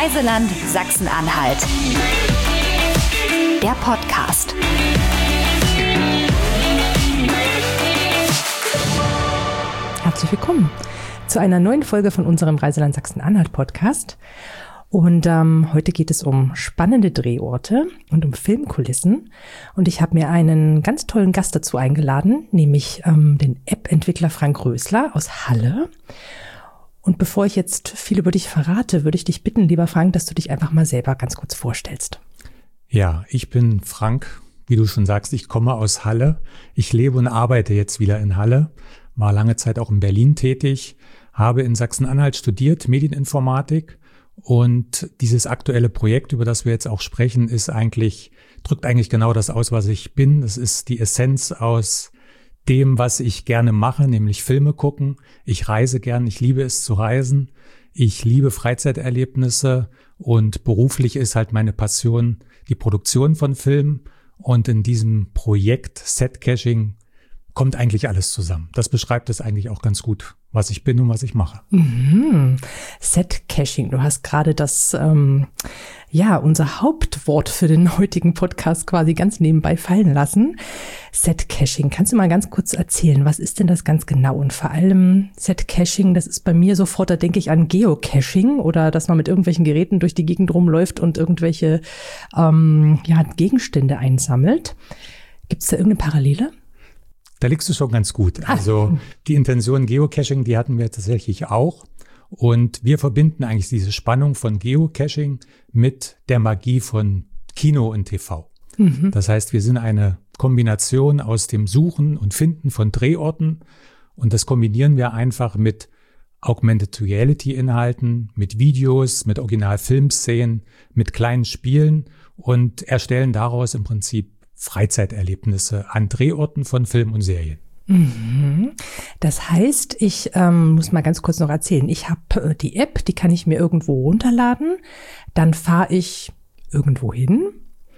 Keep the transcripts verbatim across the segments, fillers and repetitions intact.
Reiseland Sachsen-Anhalt. Der Podcast. Herzlich willkommen zu einer neuen Folge von unserem Reiseland Sachsen-Anhalt Podcast. Und ähm, heute geht es um spannende Drehorte und um Filmkulissen. Und ich habe mir einen ganz tollen Gast dazu eingeladen, nämlich ähm, den App-Entwickler Frank Rösler aus Halle. Und bevor ich jetzt viel über dich verrate, würde ich dich bitten, lieber Frank, dass du dich einfach mal selber ganz kurz vorstellst. Ja, ich bin Frank, wie du schon sagst, ich komme aus Halle. Ich lebe und arbeite jetzt wieder in Halle, war lange Zeit auch in Berlin tätig, habe in Sachsen-Anhalt studiert, Medieninformatik. Und dieses aktuelle Projekt, über das wir jetzt auch sprechen, ist eigentlich, drückt eigentlich genau das aus, was ich bin. Das ist die Essenz aus dem, was ich gerne mache, nämlich Filme gucken. Ich reise gern, ich liebe es zu reisen. Ich liebe Freizeiterlebnisse und beruflich ist halt meine Passion die Produktion von Filmen. Und in diesem Projekt Set-Caching kommt eigentlich alles zusammen. Das beschreibt es eigentlich auch ganz gut, was ich bin und was ich mache. Mhm. Set-Caching, du hast gerade das, ähm, ja, unser Hauptwort für den heutigen Podcast quasi ganz nebenbei fallen lassen. Set-Caching, kannst du mal ganz kurz erzählen, was ist denn das ganz genau? Und vor allem Set-Caching, das ist bei mir sofort, da denke ich an Geocaching oder dass man mit irgendwelchen Geräten durch die Gegend rumläuft und irgendwelche ähm, ja, Gegenstände einsammelt. Gibt es da irgendeine Parallele? Da liegst du schon ganz gut. Also die Intention Geocaching, die hatten wir tatsächlich auch. Und wir verbinden eigentlich diese Spannung von Geocaching mit der Magie von Kino und T V. Mhm. Das heißt, wir sind eine Kombination aus dem Suchen und Finden von Drehorten. Und das kombinieren wir einfach mit Augmented Reality Inhalten, mit Videos, mit Original-Filmszenen, mit kleinen Spielen und erstellen daraus im Prinzip Freizeiterlebnisse an Drehorten von Film und Serien. Mhm. Das heißt, ich ähm, muss mal ganz kurz noch erzählen, ich habe äh, die App, die kann ich mir irgendwo runterladen, dann fahre ich irgendwo hin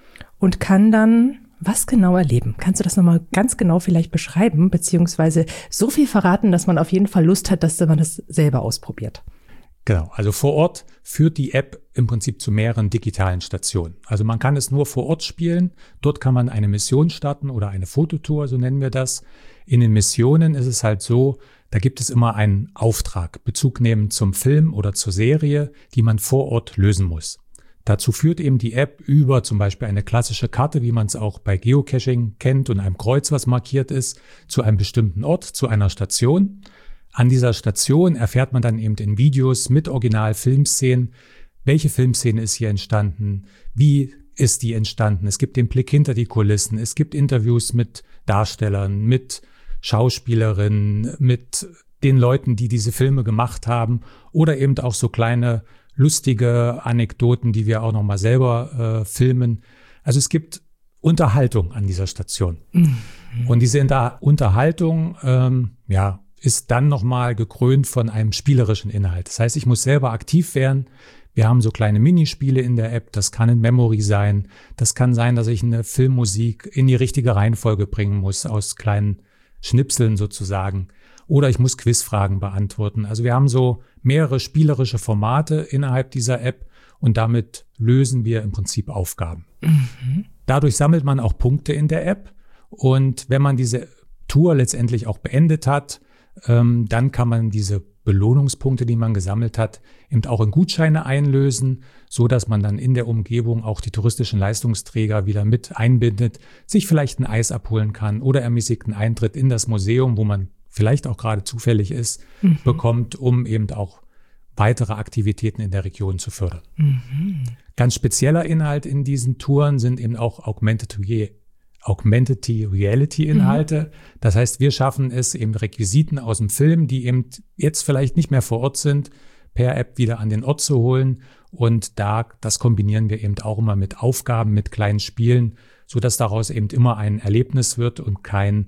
und kann dann was genau erleben. Kannst du das nochmal ganz genau vielleicht beschreiben, beziehungsweise so viel verraten, dass man auf jeden Fall Lust hat, dass man das selber ausprobiert? Genau, also vor Ort führt die App im Prinzip zu mehreren digitalen Stationen. Also man kann es nur vor Ort spielen. Dort kann man eine Mission starten oder eine Fototour, so nennen wir das. In den Missionen ist es halt so, da gibt es immer einen Auftrag, Bezug nehmen zum Film oder zur Serie, die man vor Ort lösen muss. Dazu führt eben die App über zum Beispiel eine klassische Karte, wie man es auch bei Geocaching kennt und einem Kreuz, was markiert ist, zu einem bestimmten Ort, zu einer Station. An dieser Station erfährt man dann eben in Videos mit Original-Filmszenen, welche Filmszene ist hier entstanden, wie ist die entstanden. Es gibt den Blick hinter die Kulissen, es gibt Interviews mit Darstellern, mit Schauspielerinnen, mit den Leuten, die diese Filme gemacht haben oder eben auch so kleine lustige Anekdoten, die wir auch nochmal selber äh, filmen. Also es gibt Unterhaltung an dieser Station. Mhm. Und diese Inter- Unterhaltung, ähm, ja, ist dann nochmal gekrönt von einem spielerischen Inhalt. Das heißt, ich muss selber aktiv werden. Wir haben so kleine Minispiele in der App. Das kann in Memory sein. Das kann sein, dass ich eine Filmmusik in die richtige Reihenfolge bringen muss, aus kleinen Schnipseln sozusagen. Oder ich muss Quizfragen beantworten. Also wir haben so mehrere spielerische Formate innerhalb dieser App und damit lösen wir im Prinzip Aufgaben. Mhm. Dadurch sammelt man auch Punkte in der App. Und wenn man diese Tour letztendlich auch beendet hat, Ähm, dann kann man diese Belohnungspunkte, die man gesammelt hat, eben auch in Gutscheine einlösen, so dass man dann in der Umgebung auch die touristischen Leistungsträger wieder mit einbindet, sich vielleicht ein Eis abholen kann oder ermäßigten Eintritt in das Museum, wo man vielleicht auch gerade zufällig ist, mhm. bekommt, um eben auch weitere Aktivitäten in der Region zu fördern. Mhm. Ganz spezieller Inhalt in diesen Touren sind eben auch Augmented Reality. Augmented Reality Inhalte. Mhm. Das heißt, wir schaffen es eben Requisiten aus dem Film, die eben jetzt vielleicht nicht mehr vor Ort sind, per App wieder an den Ort zu holen. Und da, das kombinieren wir eben auch immer mit Aufgaben, mit kleinen Spielen, so dass daraus eben immer ein Erlebnis wird und kein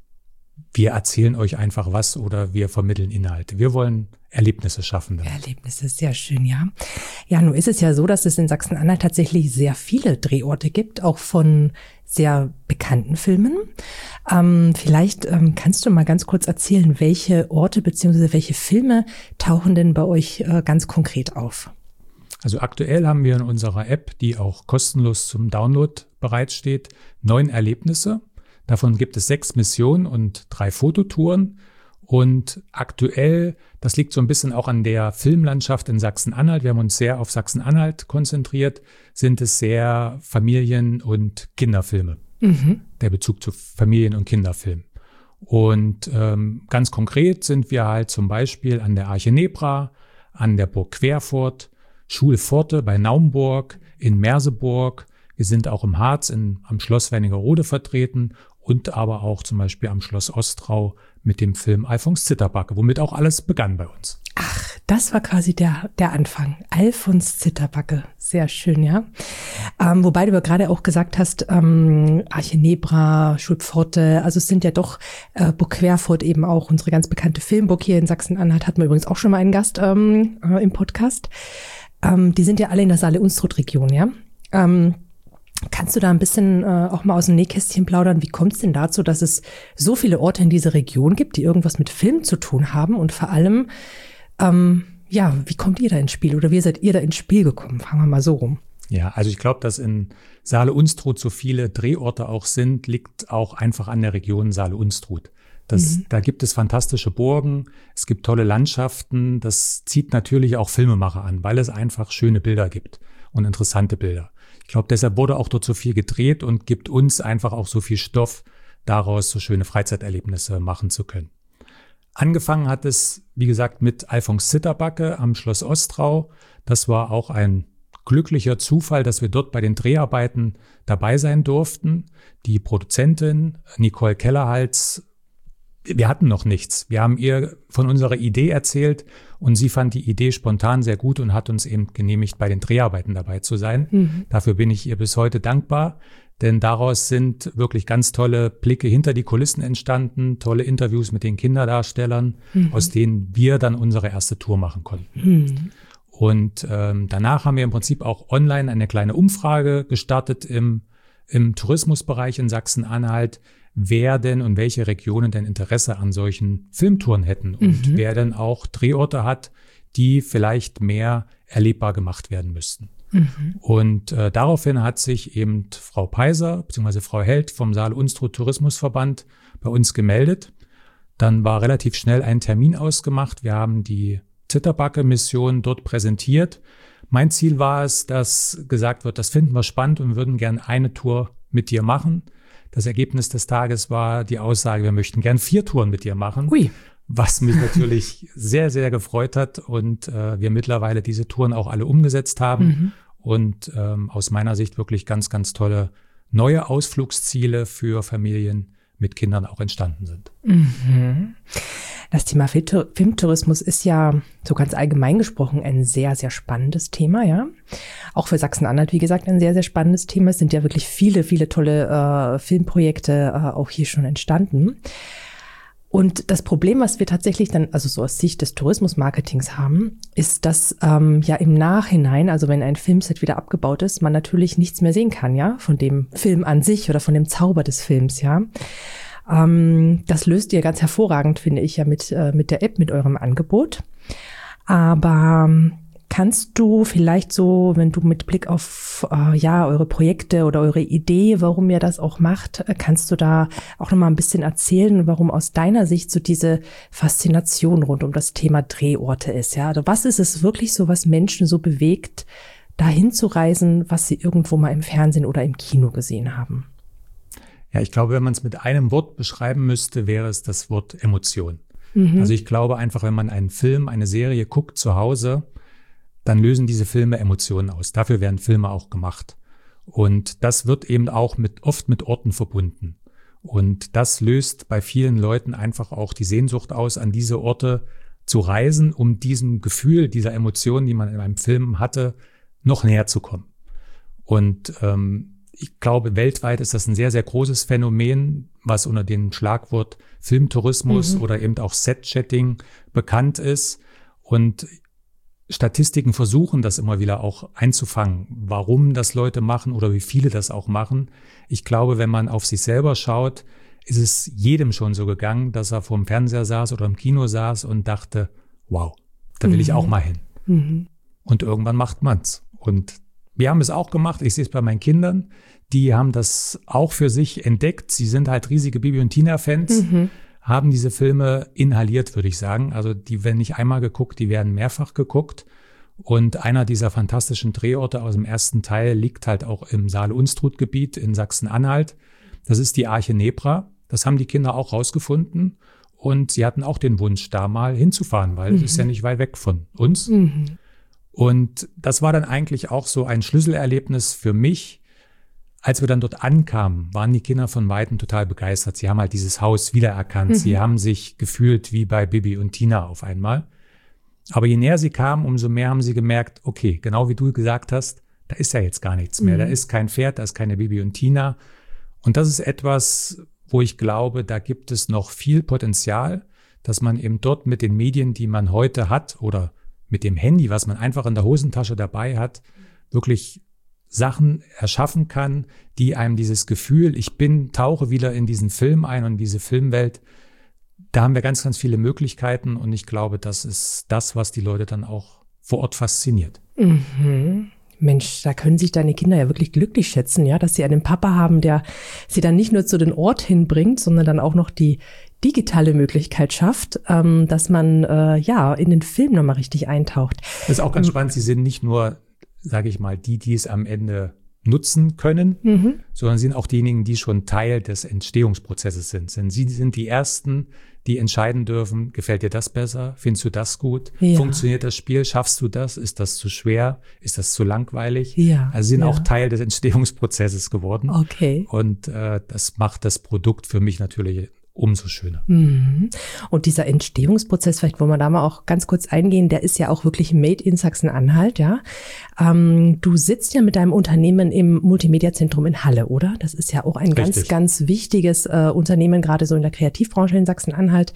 wir erzählen euch einfach was oder wir vermitteln Inhalte. Wir wollen Erlebnisse schaffen. Damit. Erlebnisse, sehr schön, ja. Ja, nun ist es ja so, dass es in Sachsen-Anhalt tatsächlich sehr viele Drehorte gibt, auch von sehr bekannten Filmen. Ähm, vielleicht ähm, kannst du mal ganz kurz erzählen, welche Orte bzw. welche Filme tauchen denn bei euch äh, ganz konkret auf? Also aktuell haben wir in unserer App, die auch kostenlos zum Download bereitsteht, neun Erlebnisse. Davon gibt es sechs Missionen und drei Fototouren. Und aktuell, das liegt so ein bisschen auch an der Filmlandschaft in Sachsen-Anhalt, wir haben uns sehr auf Sachsen-Anhalt konzentriert, sind es sehr Familien- und Kinderfilme. Mhm. Der Bezug zu Familien- und Kinderfilmen. Und ähm, ganz konkret sind wir halt zum Beispiel an der Arche Nebra, an der Burg Querfurt, Schulpforte bei Naumburg, in Merseburg. Wir sind auch im Harz in, am Schloss Wernigerode vertreten und aber auch zum Beispiel am Schloss Ostrau mit dem Film Alfons Zitterbacke, womit auch alles begann bei uns. Ach, das war quasi der der Anfang. Alfons Zitterbacke, sehr schön, ja. Ähm, wobei du ja gerade auch gesagt hast, ähm, Arche Nebra, Schulpforte, also es sind ja doch äh, Burg Querfurt eben auch unsere ganz bekannte Filmburg hier in Sachsen-Anhalt, hatten wir übrigens auch schon mal einen Gast ähm, äh, im Podcast. Ähm, die sind ja alle in der Saale-Unstrut-Region, ja. Ähm, Kannst du da ein bisschen äh, auch mal aus dem Nähkästchen plaudern? Wie kommt es denn dazu, dass es so viele Orte in dieser Region gibt, die irgendwas mit Film zu tun haben? Und vor allem, ähm, ja, wie kommt ihr da ins Spiel? Oder wie seid ihr da ins Spiel gekommen? Fangen wir mal so rum. Ja, also ich glaube, dass in Saale-Unstrut so viele Drehorte auch sind, liegt auch einfach an der Region Saale-Unstrut. Das, mhm. Da gibt es fantastische Burgen, es gibt tolle Landschaften. Das zieht natürlich auch Filmemacher an, weil es einfach schöne Bilder gibt und interessante Bilder. Ich glaube, deshalb wurde auch dort so viel gedreht und gibt uns einfach auch so viel Stoff, daraus so schöne Freizeiterlebnisse machen zu können. Angefangen hat es, wie gesagt, mit Alfons Zitterbacke am Schloss Ostrau. Das war auch ein glücklicher Zufall, dass wir dort bei den Dreharbeiten dabei sein durften. Die Produzentin Nicole Kellerhals, wir hatten noch nichts. Wir haben ihr von unserer Idee erzählt und sie fand die Idee spontan sehr gut und hat uns eben genehmigt, bei den Dreharbeiten dabei zu sein. Mhm. Dafür bin ich ihr bis heute dankbar, denn daraus sind wirklich ganz tolle Blicke hinter die Kulissen entstanden, tolle Interviews mit den Kinderdarstellern, mhm. aus denen wir dann unsere erste Tour machen konnten. Mhm. Und ähm, danach haben wir im Prinzip auch online eine kleine Umfrage gestartet im, im Tourismusbereich in Sachsen-Anhalt, wer denn und welche Regionen denn Interesse an solchen Filmtouren hätten und mhm. wer denn auch Drehorte hat, die vielleicht mehr erlebbar gemacht werden müssten. Mhm. Und äh, daraufhin hat sich eben Frau Peiser bzw. Frau Held vom Saale-Unstrut Tourismusverband bei uns gemeldet. Dann war relativ schnell ein Termin ausgemacht. Wir haben die Zitterbacke-Mission dort präsentiert. Mein Ziel war es, dass gesagt wird, das finden wir spannend und würden gerne eine Tour mit dir machen. Das Ergebnis des Tages war die Aussage, wir möchten gern vier Touren mit dir machen, Ui. Was mich natürlich sehr, sehr gefreut hat und äh, wir mittlerweile diese Touren auch alle umgesetzt haben mhm. und ähm, aus meiner Sicht wirklich ganz, ganz tolle neue Ausflugsziele für Familien mit Kindern auch entstanden sind. Mhm. Das Thema Filmtourismus ist ja so ganz allgemein gesprochen ein sehr, sehr spannendes Thema, ja. Auch für Sachsen-Anhalt, wie gesagt, ein sehr, sehr spannendes Thema. Es sind ja wirklich viele, viele tolle äh, Filmprojekte äh, auch hier schon entstanden. Und das Problem, was wir tatsächlich dann, also so aus Sicht des Tourismusmarketings haben, ist, dass ähm, ja im Nachhinein, also wenn ein Filmset wieder abgebaut ist, man natürlich nichts mehr sehen kann, ja, von dem Film an sich oder von dem Zauber des Films, ja. Ähm, das löst ihr ganz hervorragend, finde ich, ja mit äh, mit der App, mit eurem Angebot. Aber ähm, kannst du vielleicht so, wenn du mit Blick auf äh, ja eure Projekte oder eure Idee, warum ihr das auch macht, äh, kannst du da auch noch mal ein bisschen erzählen, warum aus deiner Sicht so diese Faszination rund um das Thema Drehorte ist? Ja, also was ist es wirklich so, was Menschen so bewegt, dahin zu reisen, was sie irgendwo mal im Fernsehen oder im Kino gesehen haben? Ja, ich glaube, wenn man es mit einem Wort beschreiben müsste, wäre es das Wort Emotion. Mhm. Also ich glaube einfach, wenn man einen Film, eine Serie guckt zu Hause, dann lösen diese Filme Emotionen aus. Dafür werden Filme auch gemacht. Und das wird eben auch mit, oft mit Orten verbunden. Und das löst bei vielen Leuten einfach auch die Sehnsucht aus, an diese Orte zu reisen, um diesem Gefühl, dieser Emotionen, die man in einem Film hatte, noch näher zu kommen. Und ähm, ich glaube, weltweit ist das ein sehr, sehr großes Phänomen, was unter dem Schlagwort Filmtourismus mhm. oder eben auch Set-Chatting bekannt ist. Und Statistiken versuchen das immer wieder auch einzufangen, warum das Leute machen oder wie viele das auch machen. Ich glaube, wenn man auf sich selber schaut, ist es jedem schon so gegangen, dass er vor dem Fernseher saß oder im Kino saß und dachte, wow, da will mhm. ich auch mal hin. Mhm. und irgendwann macht man's. Und wir haben es auch gemacht, ich sehe es bei meinen Kindern, die haben das auch für sich entdeckt. Sie sind halt riesige Bibi und Tina-Fans, mhm. haben diese Filme inhaliert, würde ich sagen. Also die werden nicht einmal geguckt, die werden mehrfach geguckt. Und einer dieser fantastischen Drehorte aus dem ersten Teil liegt halt auch im Saale-Unstrut-Gebiet in Sachsen-Anhalt. Das ist die Arche Nebra. Das haben die Kinder auch rausgefunden. Und sie hatten auch den Wunsch, da mal hinzufahren, weil es mhm. ist ja nicht weit weg von uns. Mhm. Und das war dann eigentlich auch so ein Schlüsselerlebnis für mich. Als wir dann dort ankamen, waren die Kinder von Weitem total begeistert. Sie haben halt dieses Haus wiedererkannt. Mhm. Sie haben sich gefühlt wie bei Bibi und Tina auf einmal. Aber je näher sie kamen, umso mehr haben sie gemerkt, okay, genau wie du gesagt hast, da ist ja jetzt gar nichts mehr. Mhm. Da ist kein Pferd, da ist keine Bibi und Tina. Und das ist etwas, wo ich glaube, da gibt es noch viel Potenzial, dass man eben dort mit den Medien, die man heute hat, oder mit dem Handy, was man einfach in der Hosentasche dabei hat, wirklich Sachen erschaffen kann, die einem dieses Gefühl, ich bin, tauche wieder in diesen Film ein und diese Filmwelt, da haben wir ganz, ganz viele Möglichkeiten und ich glaube, das ist das, was die Leute dann auch vor Ort fasziniert. Mhm. Mensch, da können sich deine Kinder ja wirklich glücklich schätzen, ja, dass sie einen Papa haben, der sie dann nicht nur zu den Ort hinbringt, sondern dann auch noch die digitale Möglichkeit schafft, ähm, dass man äh, ja in den Film nochmal richtig eintaucht. Das ist auch ganz ähm, spannend. Sie sind nicht nur, sage ich mal, die, die es am Ende nutzen können, mhm. sondern sind auch diejenigen, die schon Teil des Entstehungsprozesses sind. Denn sie sind die Ersten, die entscheiden dürfen, gefällt dir das besser? Findest du das gut? Ja. Funktioniert das Spiel? Schaffst du das? Ist das zu schwer? Ist das zu langweilig? Ja. Also sie sind ja. auch Teil des Entstehungsprozesses geworden. Okay. Und äh, das macht das Produkt für mich natürlich umso schöner. Mhm. Und dieser Entstehungsprozess, vielleicht wollen wir da mal auch ganz kurz eingehen, der ist ja auch wirklich made in Sachsen-Anhalt, ja. Ähm, du sitzt ja mit deinem Unternehmen im Multimedia-Zentrum in Halle, oder? Das ist ja auch ein Richtig. ganz, ganz wichtiges äh, Unternehmen, gerade so in der Kreativbranche in Sachsen-Anhalt.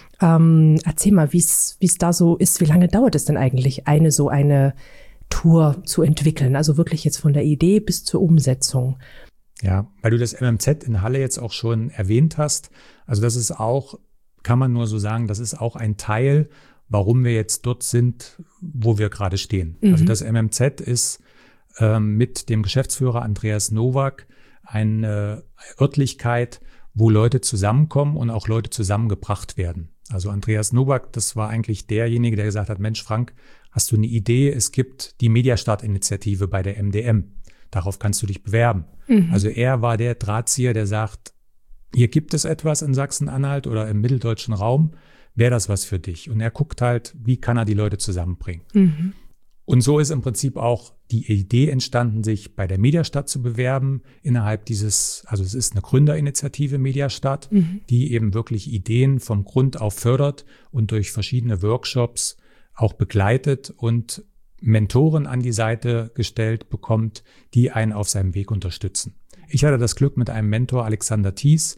Ähm, erzähl mal, wie es wie es da so ist. Wie lange dauert es denn eigentlich, eine so eine Tour zu entwickeln? Also wirklich jetzt von der Idee bis zur Umsetzung. Ja, weil du das M M Z in Halle jetzt auch schon erwähnt hast. Also das ist auch, kann man nur so sagen, das ist auch ein Teil, warum wir jetzt dort sind, wo wir gerade stehen. Mhm. Also das M M Z ist ähm, mit dem Geschäftsführer Andreas Nowak eine Örtlichkeit, wo Leute zusammenkommen und auch Leute zusammengebracht werden. Also Andreas Nowak, das war eigentlich derjenige, der gesagt hat, Mensch Frank, hast du eine Idee? Es gibt die Mediastart-Initiative bei der M D M. Darauf kannst du dich bewerben. Mhm. Also er war der Drahtzieher, der sagt, hier gibt es etwas in Sachsen-Anhalt oder im mitteldeutschen Raum, wäre das was für dich? Und er guckt halt, wie kann er die Leute zusammenbringen? Mhm. Und so ist im Prinzip auch die Idee entstanden, sich bei der Mediastadt zu bewerben, innerhalb dieses, also es ist eine Gründerinitiative Mediastadt, mhm. die eben wirklich Ideen vom Grund auf fördert und durch verschiedene Workshops auch begleitet und Mentoren an die Seite gestellt bekommt, die einen auf seinem Weg unterstützen. Ich hatte das Glück, mit einem Mentor, Alexander Thies,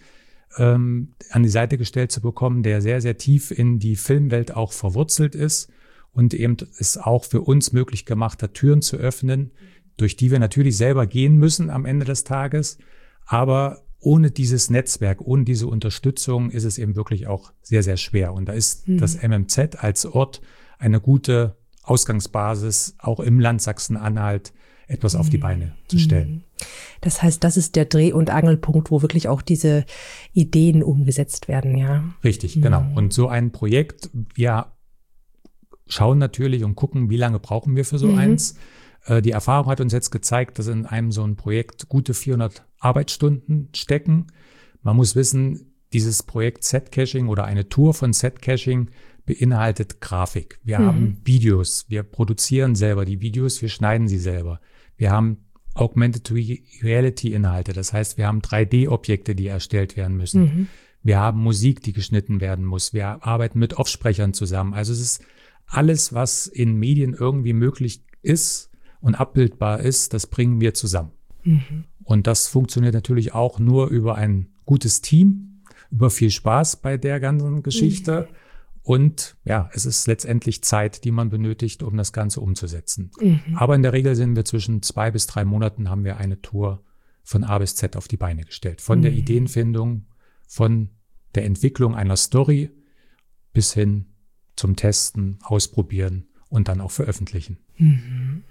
ähm, an die Seite gestellt zu bekommen, der sehr, sehr tief in die Filmwelt auch verwurzelt ist und eben es auch für uns möglich gemacht hat, Türen zu öffnen, durch die wir natürlich selber gehen müssen am Ende des Tages. Aber ohne dieses Netzwerk, ohne diese Unterstützung ist es eben wirklich auch sehr, sehr schwer. Und da ist mhm. das M M Z als Ort eine gute Ausgangsbasis, auch im Land Sachsen-Anhalt etwas auf die Beine zu stellen. Das heißt, das ist der Dreh- und Angelpunkt, wo wirklich auch diese Ideen umgesetzt werden, ja? Richtig, mhm. genau. Und so ein Projekt, wir schauen natürlich und gucken, wie lange brauchen wir für so mhm. eins. Äh, die Erfahrung hat uns jetzt gezeigt, dass in einem so ein Projekt gute vierhundert Arbeitsstunden stecken. Man muss wissen, dieses Projekt Set-Caching oder eine Tour von Set-Caching beinhaltet Grafik. Wir mhm. haben Videos, wir produzieren selber die Videos, wir schneiden sie selber. Wir haben Augmented Reality Inhalte, das heißt, wir haben drei D-Objekte, die erstellt werden müssen. Mhm. Wir haben Musik, die geschnitten werden muss. Wir arbeiten mit Offsprechern zusammen. Also es ist alles, was in Medien irgendwie möglich ist und abbildbar ist, das bringen wir zusammen. Mhm. Und das funktioniert natürlich auch nur über ein gutes Team, über viel Spaß bei der ganzen Geschichte. Mhm. Und ja, es ist letztendlich Zeit, die man benötigt, um das Ganze umzusetzen. Mhm. Aber in der Regel sind wir zwischen zwei bis drei Monaten haben wir eine Tour von A bis Z auf die Beine gestellt. Von mhm. der Ideenfindung, von der Entwicklung einer Story bis hin zum Testen, Ausprobieren und dann auch veröffentlichen. Mhm.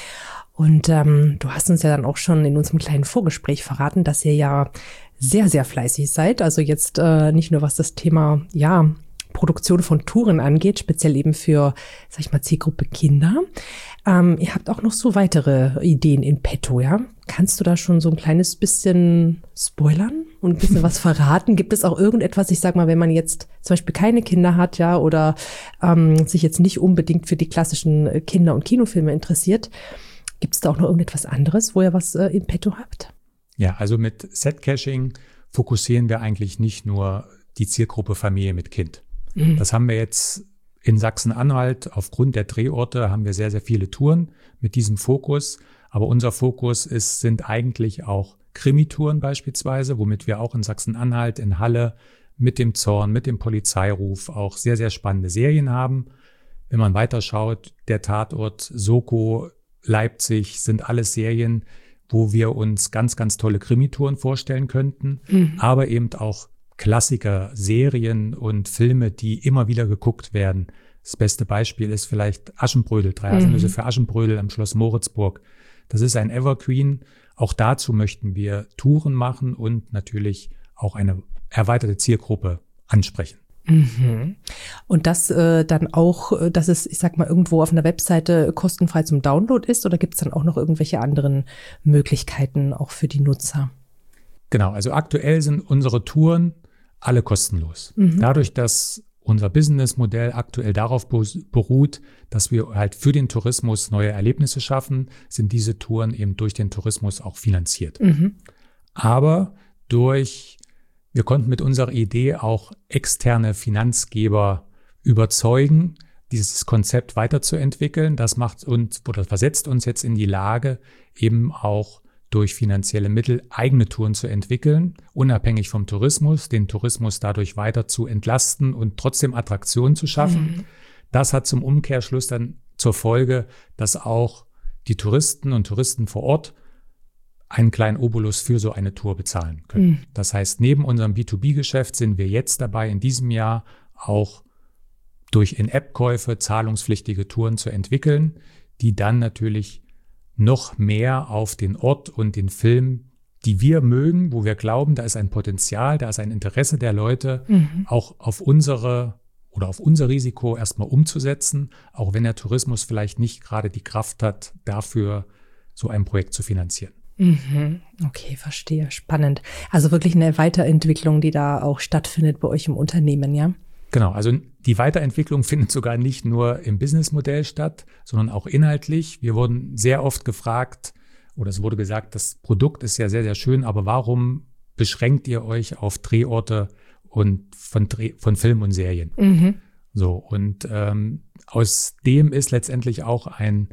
Und ähm, du hast uns ja dann auch schon in unserem kleinen Vorgespräch verraten, dass ihr ja sehr, sehr fleißig seid. Also jetzt äh, nicht nur was das Thema, ja, Produktion von Touren angeht, speziell eben für, sag ich mal, Zielgruppe Kinder. Ähm, ihr habt auch noch so weitere Ideen in petto, ja? Kannst du da schon so ein kleines bisschen spoilern und ein bisschen was verraten? Gibt es auch irgendetwas, ich sag mal, wenn man jetzt zum Beispiel keine Kinder hat, ja, oder ähm, sich jetzt nicht unbedingt für die klassischen Kinder- und Kinofilme interessiert, gibt es da auch noch irgendetwas anderes, wo ihr was äh, in petto habt? Ja, also mit Set-Caching fokussieren wir eigentlich nicht nur die Zielgruppe Familie mit Kind. Mhm. Das haben wir jetzt in Sachsen-Anhalt. Aufgrund der Drehorte haben wir sehr, sehr viele Touren mit diesem Fokus. Aber unser Fokus ist, sind eigentlich auch Krimitouren beispielsweise, womit wir auch in Sachsen-Anhalt, in Halle mit dem Zorn, mit dem Polizeiruf auch sehr, sehr spannende Serien haben. Wenn man weiterschaut, der Tatort, Soko, Leipzig sind alles Serien, wo wir uns ganz, ganz tolle Krimitouren vorstellen könnten, mhm. aber eben auch Klassiker, Serien und Filme, die immer wieder geguckt werden. Das beste Beispiel ist vielleicht Aschenbrödel, drei Haselnüsse mhm. für Aschenbrödel am Schloss Moritzburg. Das ist ein Evergreen. Auch dazu möchten wir Touren machen und natürlich auch eine erweiterte Zielgruppe ansprechen. Mhm. Und das äh, dann auch, dass es, ich sag mal, irgendwo auf einer Webseite kostenfrei zum Download ist, oder gibt es dann auch noch irgendwelche anderen Möglichkeiten auch für die Nutzer? Genau, also aktuell sind unsere Touren alle kostenlos. Mhm. Dadurch, dass unser Businessmodell aktuell darauf beruht, dass wir halt für den Tourismus neue Erlebnisse schaffen, sind diese Touren eben durch den Tourismus auch finanziert. Mhm. Aber durch, wir konnten mit unserer Idee auch externe Finanzgeber überzeugen, dieses Konzept weiterzuentwickeln. Das macht uns oder versetzt uns jetzt in die Lage, eben auch durch finanzielle Mittel eigene Touren zu entwickeln, unabhängig vom Tourismus, den Tourismus dadurch weiter zu entlasten und trotzdem Attraktionen zu schaffen. Mhm. Das hat zum Umkehrschluss dann zur Folge, dass auch die Touristen und Touristen vor Ort einen kleinen Obolus für so eine Tour bezahlen können. Mhm. Das heißt, neben unserem B zwei B-Geschäft sind wir jetzt dabei, in diesem Jahr auch durch In-App-Käufe zahlungspflichtige Touren zu entwickeln, die dann natürlich noch mehr auf den Ort und den Film, die wir mögen, wo wir glauben, da ist ein Potenzial, da ist ein Interesse der Leute, mhm. auch auf unsere oder auf unser Risiko erstmal umzusetzen, auch wenn der Tourismus vielleicht nicht gerade die Kraft hat, dafür so ein Projekt zu finanzieren. Mhm. Okay, verstehe. Spannend. Also wirklich eine Weiterentwicklung, die da auch stattfindet bei euch im Unternehmen, ja? Genau, also die Weiterentwicklung findet sogar nicht nur im Businessmodell statt, sondern auch inhaltlich. Wir wurden sehr oft gefragt, oder es wurde gesagt, das Produkt ist ja sehr, sehr schön, aber warum beschränkt ihr euch auf Drehorte und von, Dreh, von Film und Serien? Mhm. So, und ähm, aus dem ist letztendlich auch ein,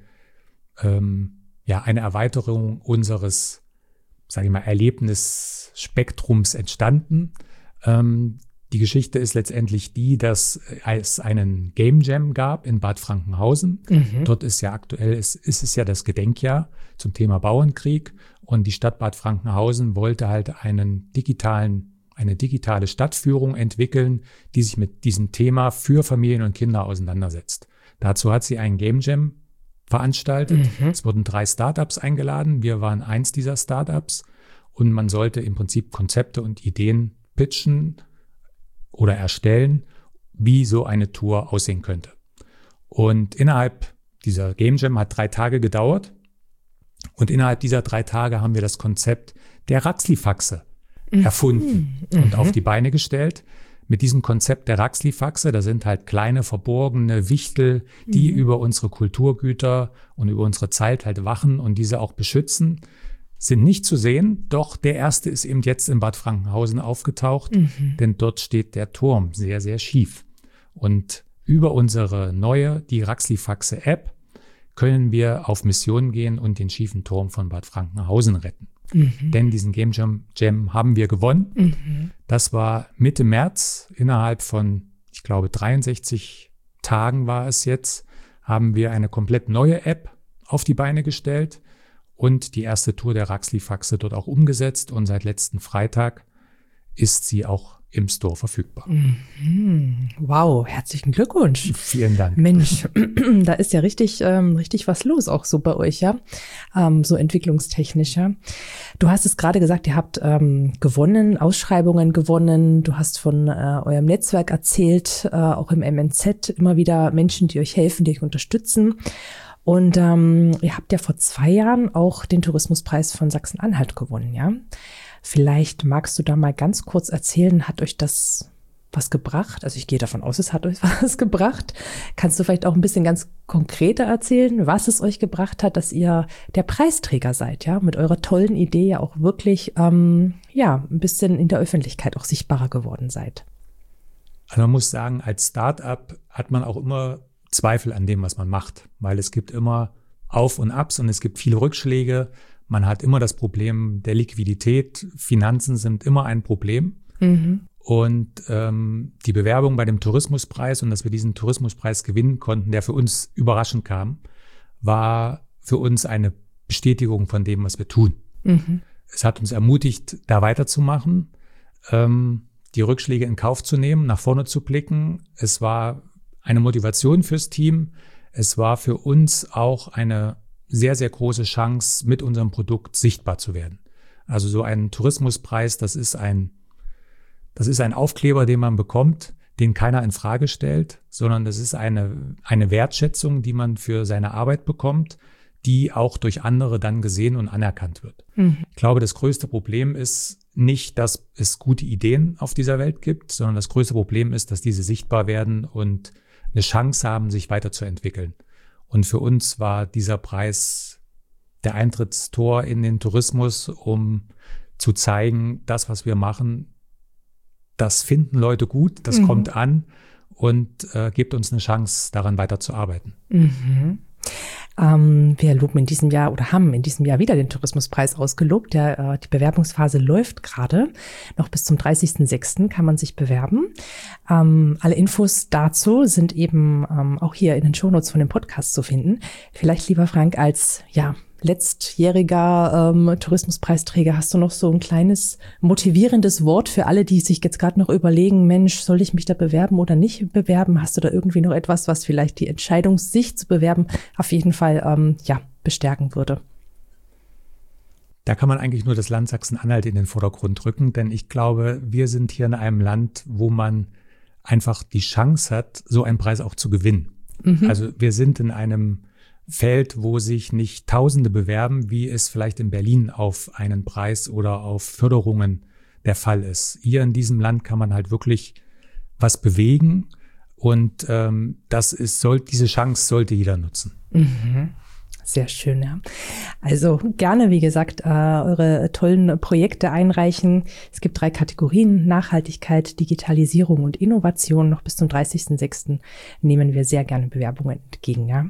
ähm, ja, eine Erweiterung unseres, sage ich mal, Erlebnisspektrums entstanden. Ähm, Die Geschichte ist letztendlich die, dass es einen Game Jam gab in Bad Frankenhausen. Mhm. Dort ist ja aktuell, ist, ist es ja das Gedenkjahr zum Thema Bauernkrieg. Und die Stadt Bad Frankenhausen wollte halt einen digitalen, eine digitale Stadtführung entwickeln, die sich mit diesem Thema für Familien und Kinder auseinandersetzt. Dazu hat sie einen Game Jam veranstaltet. Mhm. Es wurden drei Startups eingeladen. Wir waren eins dieser Startups. Und man sollte im Prinzip Konzepte und Ideen pitchen oder erstellen, wie so eine Tour aussehen könnte. Und innerhalb dieser Game Jam hat drei Tage gedauert. Und innerhalb dieser drei Tage haben wir das Konzept der Raxlifaxe mhm. erfunden mhm. und auf die Beine gestellt. Mit diesem Konzept der Raxlifaxe, da sind halt kleine, verborgene Wichtel, die mhm. über unsere Kulturgüter und über unsere Zeit halt wachen und diese auch beschützen. Sind nicht zu sehen, doch der erste ist eben jetzt in Bad Frankenhausen aufgetaucht, mhm. denn dort steht der Turm sehr, sehr schief. Und über unsere neue, die Raxlifaxe-App, können wir auf Mission gehen und den schiefen Turm von Bad Frankenhausen retten. Mhm. Denn diesen Game Jam, Jam haben wir gewonnen. Mhm. Das war Mitte März, innerhalb von, ich glaube, dreiundsechzig Tagen war es jetzt, haben wir eine komplett neue App auf die Beine gestellt. Und die erste Tour der Raxlifaxe dort auch umgesetzt. Und seit letzten Freitag ist sie auch im Store verfügbar. Mhm. Wow, herzlichen Glückwunsch. Vielen Dank. Mensch, da ist ja richtig, ähm, richtig was los auch so bei euch, ja, ähm, so entwicklungstechnisch, ja. Du hast es gerade gesagt, ihr habt ähm, gewonnen, Ausschreibungen gewonnen. Du hast von äh, eurem Netzwerk erzählt, äh, auch im M N Z immer wieder Menschen, die euch helfen, die euch unterstützen. Und ähm, ihr habt ja vor zwei Jahren auch den Tourismuspreis von Sachsen-Anhalt gewonnen, ja. Vielleicht magst du da mal ganz kurz erzählen, hat euch das was gebracht? Also ich gehe davon aus, es hat euch was gebracht. Kannst du vielleicht auch ein bisschen ganz konkreter erzählen, was es euch gebracht hat, dass ihr der Preisträger seid, ja, mit eurer tollen Idee ja auch wirklich, ähm, ja, ein bisschen in der Öffentlichkeit auch sichtbarer geworden seid? Also man muss sagen, als Start-up hat man auch immer Zweifel an dem, was man macht, weil es gibt immer Auf und Abs und es gibt viele Rückschläge. Man hat immer das Problem der Liquidität. Finanzen sind immer ein Problem. Mhm. Und ähm, die Bewerbung bei dem Tourismuspreis und dass wir diesen Tourismuspreis gewinnen konnten, der für uns überraschend kam, war für uns eine Bestätigung von dem, was wir tun. Mhm. Es hat uns ermutigt, da weiterzumachen, ähm, die Rückschläge in Kauf zu nehmen, nach vorne zu blicken. Es war eine Motivation fürs Team. Es war für uns auch eine sehr, sehr große Chance, mit unserem Produkt sichtbar zu werden. Also so ein Tourismuspreis, das ist ein, das ist ein Aufkleber, den man bekommt, den keiner in Frage stellt, sondern das ist eine, eine Wertschätzung, die man für seine Arbeit bekommt, die auch durch andere dann gesehen und anerkannt wird. Mhm. Ich glaube, das größte Problem ist nicht, dass es gute Ideen auf dieser Welt gibt, sondern das größte Problem ist, dass diese sichtbar werden und eine Chance haben, sich weiterzuentwickeln. Und für uns war dieser Preis der Eintrittstor in den Tourismus, um zu zeigen, das, was wir machen, das finden Leute gut, das mhm. kommt an und äh, gibt uns eine Chance, daran weiterzuarbeiten. Mhm. Ähm, wir loben in diesem Jahr oder haben in diesem Jahr wieder den Tourismuspreis ausgelobt. Der, äh, die Bewerbungsphase läuft gerade. Noch bis zum dreißigsten sechsten kann man sich bewerben. Ähm, alle Infos dazu sind eben ähm, auch hier in den Shownotes von dem Podcast zu finden. Vielleicht, lieber Frank, als ja letztjähriger ähm, Tourismuspreisträger, hast du noch so ein kleines motivierendes Wort für alle, die sich jetzt gerade noch überlegen, Mensch, soll ich mich da bewerben oder nicht bewerben? Hast du da irgendwie noch etwas, was vielleicht die Entscheidung, sich zu bewerben, auf jeden Fall ähm, ja bestärken würde? Da kann man eigentlich nur das Land Sachsen-Anhalt in den Vordergrund rücken, denn ich glaube, wir sind hier in einem Land, wo man einfach die Chance hat, so einen Preis auch zu gewinnen. Mhm. Also wir sind in einem Feld, wo sich nicht Tausende bewerben, wie es vielleicht in Berlin auf einen Preis oder auf Förderungen der Fall ist. Hier in diesem Land kann man halt wirklich was bewegen und ähm, das ist, soll, diese Chance sollte jeder nutzen. Mhm. Sehr schön, ja. Also gerne, wie gesagt, äh, eure tollen Projekte einreichen. Es gibt drei Kategorien: Nachhaltigkeit, Digitalisierung und Innovation. Noch bis zum dreißigsten sechsten nehmen wir sehr gerne Bewerbungen entgegen, ja.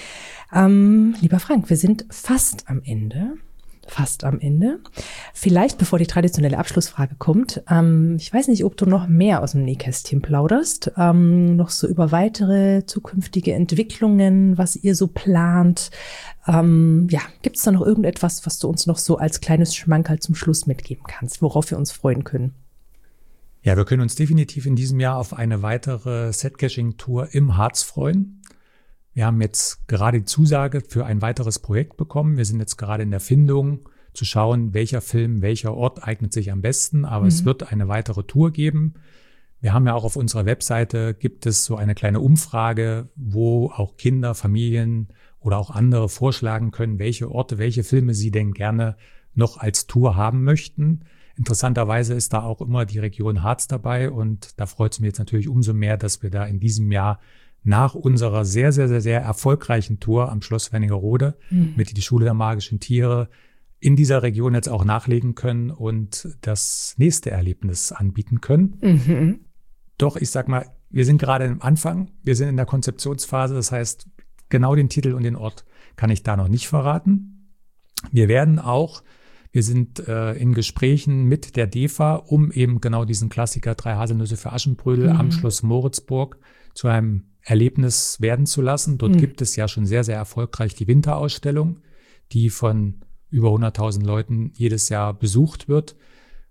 Ähm, lieber Frank, wir sind fast am Ende. Fast am Ende. Vielleicht, bevor die traditionelle Abschlussfrage kommt, ähm, ich weiß nicht, ob du noch mehr aus dem Nähkästchen plauderst, ähm, noch so über weitere zukünftige Entwicklungen, was ihr so plant. Ähm, ja, gibt es da noch irgendetwas, was du uns noch so als kleines Schmankerl zum Schluss mitgeben kannst, worauf wir uns freuen können? Ja, wir können uns definitiv in diesem Jahr auf eine weitere Set-Caching-Tour im Harz freuen. Wir haben jetzt gerade die Zusage für ein weiteres Projekt bekommen. Wir sind jetzt gerade in der Findung, zu schauen, welcher Film, welcher Ort eignet sich am besten. Aber mhm. es wird eine weitere Tour geben. Wir haben ja auch auf unserer Webseite, gibt es so eine kleine Umfrage, wo auch Kinder, Familien oder auch andere vorschlagen können, welche Orte, welche Filme sie denn gerne noch als Tour haben möchten. Interessanterweise ist da auch immer die Region Harz dabei. Und da freut es mich jetzt natürlich umso mehr, dass wir da in diesem Jahr nach unserer sehr, sehr, sehr, sehr erfolgreichen Tour am Schloss Wernigerode mhm. mit die Schule der magischen Tiere in dieser Region jetzt auch nachlegen können und das nächste Erlebnis anbieten können. Mhm. Doch, ich sag mal, wir sind gerade am Anfang, wir sind in der Konzeptionsphase, das heißt, genau den Titel und den Ort kann ich da noch nicht verraten. Wir werden auch, wir sind äh, in Gesprächen mit der D E F A, um eben genau diesen Klassiker Drei Haselnüsse für Aschenbrödel mhm. am Schloss Moritzburg zu einem Erlebnis werden zu lassen. Dort mhm. gibt es ja schon sehr, sehr erfolgreich die Winterausstellung, die von über hunderttausend Leuten jedes Jahr besucht wird.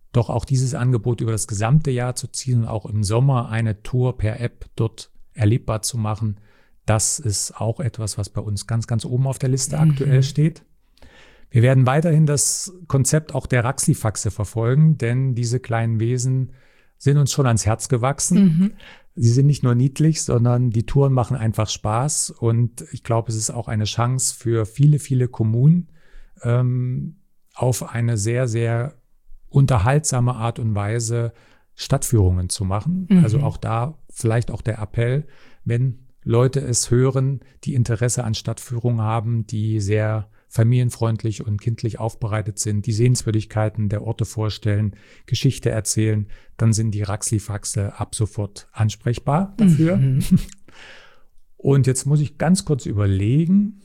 doch auch dieses Angebot über das gesamte Jahr zu ziehen und auch im Sommer eine Tour per App dort erlebbar zu machen, das ist auch etwas, was bei uns ganz, ganz oben auf der Liste mhm. aktuell steht. Wir werden weiterhin das Konzept auch der Raxi-Faxe verfolgen, denn diese kleinen Wesen sind uns schon ans Herz gewachsen. Mhm. Sie sind nicht nur niedlich, sondern die Touren machen einfach Spaß. Und ich glaube, es ist auch eine Chance für viele, viele Kommunen, ähm, auf eine sehr, sehr unterhaltsame Art und Weise Stadtführungen zu machen. Mhm. Also auch da vielleicht auch der Appell, wenn Leute es hören, die Interesse an Stadtführungen haben, die sehr familienfreundlich und kindlich aufbereitet sind, die Sehenswürdigkeiten der Orte vorstellen, Geschichte erzählen, dann sind die Raxi-Faxe ab sofort ansprechbar dafür. Mhm. Und jetzt muss ich ganz kurz überlegen,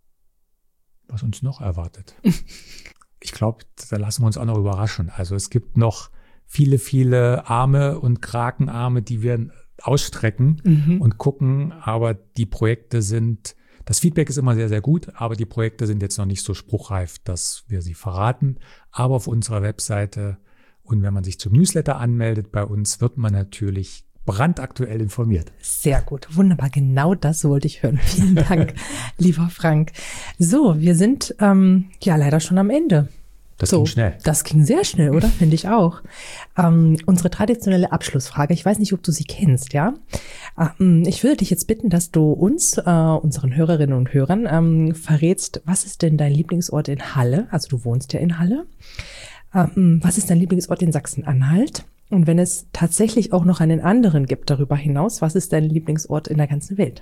was uns noch erwartet. Ich glaube, da lassen wir uns auch noch überraschen. Also es gibt noch viele, viele Arme und Krakenarme, die wir ausstrecken mhm. und gucken, aber die Projekte sind, das Feedback ist immer sehr, sehr gut, aber die Projekte sind jetzt noch nicht so spruchreif, dass wir sie verraten. Aber auf unserer Webseite und wenn man sich zum Newsletter anmeldet bei uns, wird man natürlich brandaktuell informiert. Sehr gut, wunderbar, genau das wollte ich hören. Vielen Dank, lieber Frank. So, wir sind ähm, ja leider schon am Ende. Das so, ging schnell. Das ging sehr schnell, oder? Finde ich auch. Ähm, unsere traditionelle Abschlussfrage, ich weiß nicht, ob du sie kennst, ja? Ähm, ich würde dich jetzt bitten, dass du uns, äh, unseren Hörerinnen und Hörern, ähm, verrätst, was ist denn dein Lieblingsort in Halle? Also du wohnst ja in Halle. Ähm, was ist dein Lieblingsort in Sachsen-Anhalt? Und wenn es tatsächlich auch noch einen anderen gibt darüber hinaus, was ist dein Lieblingsort in der ganzen Welt?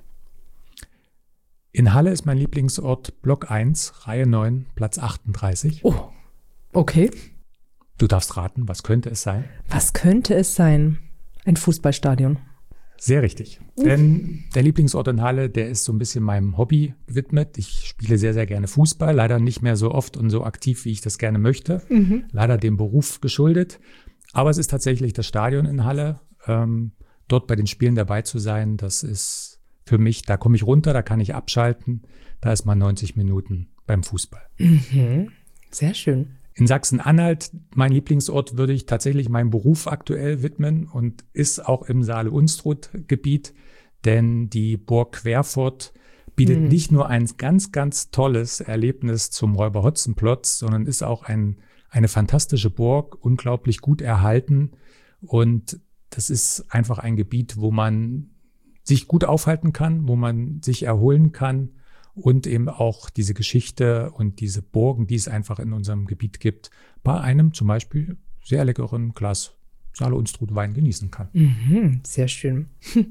In Halle ist mein Lieblingsort Block eins, Reihe neun, Platz achtunddreißig. Oh. Okay. Du darfst raten, was könnte es sein? Was könnte es sein? Ein Fußballstadion. Sehr richtig. Uh. Denn der Lieblingsort in Halle, der ist so ein bisschen meinem Hobby gewidmet. Ich spiele sehr, sehr gerne Fußball. Leider nicht mehr so oft und so aktiv, wie ich das gerne möchte. Mhm. Leider dem Beruf geschuldet. Aber es ist tatsächlich das Stadion in Halle. Ähm, dort bei den Spielen dabei zu sein, das ist für mich, da komme ich runter, da kann ich abschalten. Da ist man neunzig Minuten beim Fußball. Mhm. Sehr schön. In Sachsen-Anhalt, mein Lieblingsort, würde ich tatsächlich meinem Beruf aktuell widmen und ist auch im Saale-Unstrut-Gebiet, denn die Burg Querfurt bietet mhm. nicht nur ein ganz, ganz tolles Erlebnis zum Räuber Hotzenplotz, sondern ist auch ein, eine fantastische Burg, unglaublich gut erhalten und das ist einfach ein Gebiet, wo man sich gut aufhalten kann, wo man sich erholen kann. Und eben auch diese Geschichte und diese Burgen, die es einfach in unserem Gebiet gibt, bei einem zum Beispiel sehr leckeren Glas Saale-Unstrut-Wein genießen kann. Mhm, sehr schön.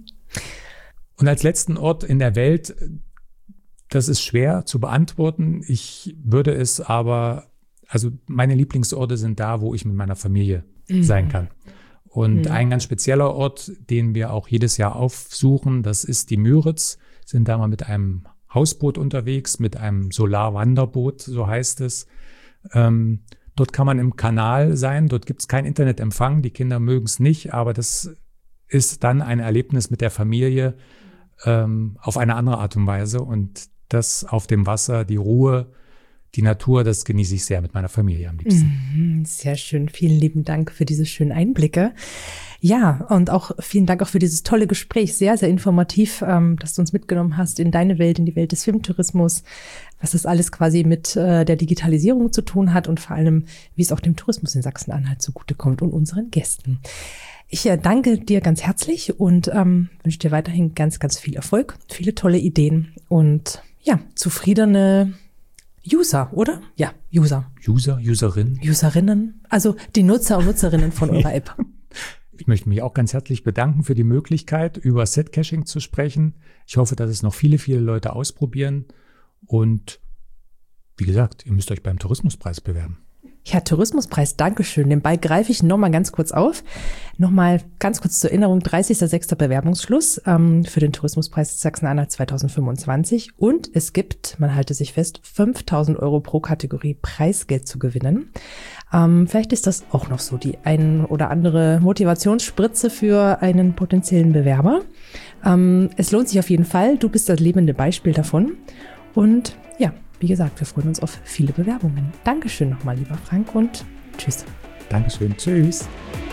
Und als letzten Ort in der Welt, das ist schwer zu beantworten. Ich würde es aber, also meine Lieblingsorte sind da, wo ich mit meiner Familie mhm. sein kann. Und mhm. ein ganz spezieller Ort, den wir auch jedes Jahr aufsuchen, das ist die Müritz, sind da mal mit einem Hausboot unterwegs, mit einem Solarwanderboot, so heißt es. Ähm, dort kann man im Kanal sein, dort gibt es keinen Internetempfang, die Kinder mögen es nicht, aber das ist dann ein Erlebnis mit der Familie ähm, auf eine andere Art und Weise und das auf dem Wasser, die Ruhe, die Natur, das genieße ich sehr mit meiner Familie am liebsten. Sehr schön, vielen lieben Dank für diese schönen Einblicke. Ja, und auch vielen Dank auch für dieses tolle Gespräch, sehr, sehr informativ, ähm, dass du uns mitgenommen hast in deine Welt, in die Welt des Filmtourismus, was das alles quasi mit äh, der Digitalisierung zu tun hat und vor allem, wie es auch dem Tourismus in Sachsen-Anhalt zugutekommt und unseren Gästen. Ich äh, danke dir ganz herzlich und ähm, wünsche dir weiterhin ganz, ganz viel Erfolg, viele tolle Ideen und ja, zufriedene User, oder? Ja, User. User, Userinnen. Userinnen, also die Nutzer und Nutzerinnen von eurer ja. App. Ich möchte mich auch ganz herzlich bedanken für die Möglichkeit, über Set-Caching zu sprechen. Ich hoffe, dass es noch viele, viele Leute ausprobieren. Und wie gesagt, ihr müsst euch beim Tourismuspreis bewerben. Ja, Tourismuspreis, Dankeschön. Den Ball greife ich nochmal ganz kurz auf. Nochmal ganz kurz zur Erinnerung, dreißigster sechster Bewerbungsschluss ähm, für den Tourismuspreis Sachsen-Anhalt zweitausendfünfundzwanzig. Und es gibt, man halte sich fest, fünftausend Euro pro Kategorie Preisgeld zu gewinnen. Ähm, vielleicht ist das auch noch so die ein oder andere Motivationsspritze für einen potenziellen Bewerber. Ähm, es lohnt sich auf jeden Fall. Du bist das lebende Beispiel davon. Und ja, wie gesagt, wir freuen uns auf viele Bewerbungen. Dankeschön nochmal, lieber Frank, und tschüss. Dankeschön. Tschüss.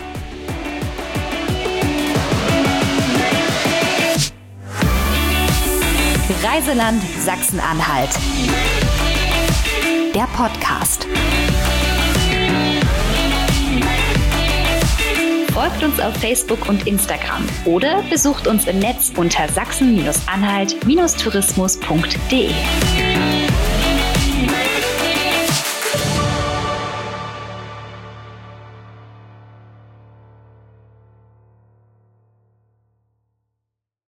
Reiseland Sachsen-Anhalt. Der Podcast. Folgt uns auf Facebook und Instagram oder besucht uns im Netz unter sachsen Anhalt Tourismus punkt de.